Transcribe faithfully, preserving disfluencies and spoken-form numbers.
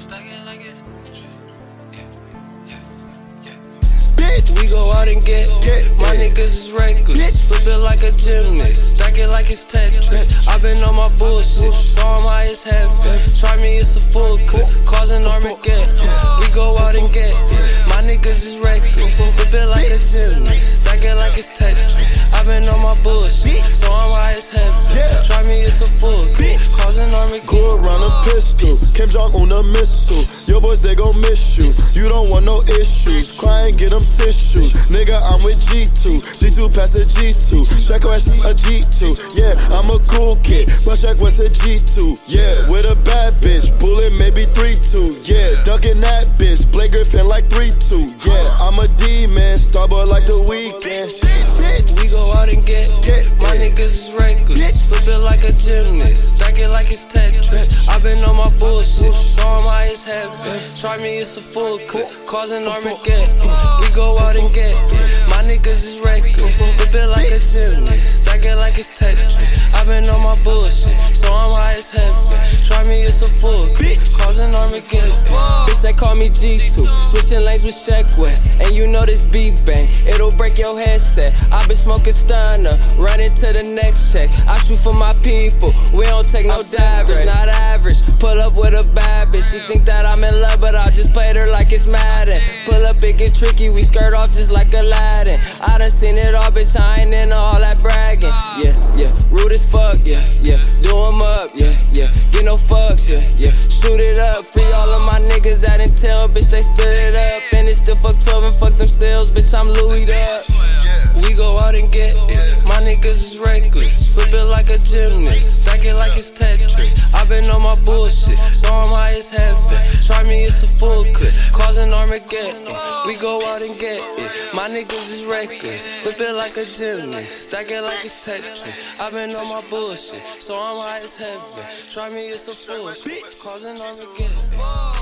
stack it like it's yeah, yeah, yeah. Bitch. We go out and get, get my it. niggas is reckless. Flip it like a gymnast, stack it like it's Tetris. I been on my bullshit, so I'm high as heaven. Try me, it's a full clip, causing Armageddon. We go out and get it, my niggas is reckless. Flip it like a gymnast, stack it like it's Tetris. I been on my bullshit, so I'm high as heaven. Try me, it's a full clip, causing Armageddon. Go around a pistol, Kim Jong on a missile. Your boys, they gon' miss you. You don't want no issues. Cry and get them tissues. Nigga, I'm with G two. G two past a G two. Check West a G two. Yeah, I'm a cool kid. But check West a G two. Yeah, with a bad bitch. Bullet maybe three two. Yeah, dunking that bitch. Blake Griffin like three two. Yeah, I'm a D-man. Starboy like the weekend. We go out and get, my niggas is reckless. Flip it like a gymnast, stack it like it's Tetris. I been on my bullshit, so I'm high as heaven. Try me, it's a full clip, causing Armageddon. We go out and get, my niggas is reckless. Flip it like a gymnast, stack it like it's Tetris. I been on my bullshit, so I'm high as heaven. Try me, it's a full clip, causing Armageddon. Bitch, they call me G two, switching lanes with Check West. And you know this beat bang, it'll break your headset. I been smoking stunner, running to the next check. I shoot for my people, we don't take no divers, not average. Pull up with a bad bitch, she think that I'm in love, but I just played her like it's Madden. Pull up, it get tricky, we skirt off just like Aladdin. I done seen it all, bitch, I ain't into all that bragging. Yeah, yeah, rude as fuck, yeah, yeah. Do 'em up, yeah, yeah. Get no fucks, yeah, yeah. Shoot it up, free all of my niggas that intel, bitch, they stood it up. And it's still fuck twelve and fuck themselves, bitch, I'm Louis up. We go out and get it, my niggas is reckless. Flip it like a gymnast, stack it like it's Tetris. I been on my bullshit, so I'm high as heaven. Try me, it's a full clip, causing Armageddon. We go out and get it, my niggas is reckless. Flip it like a gymnast, stack it like it's Tetris. I been on my bullshit, so I'm high as heaven. Try me, it's a full clip, causing Armageddon.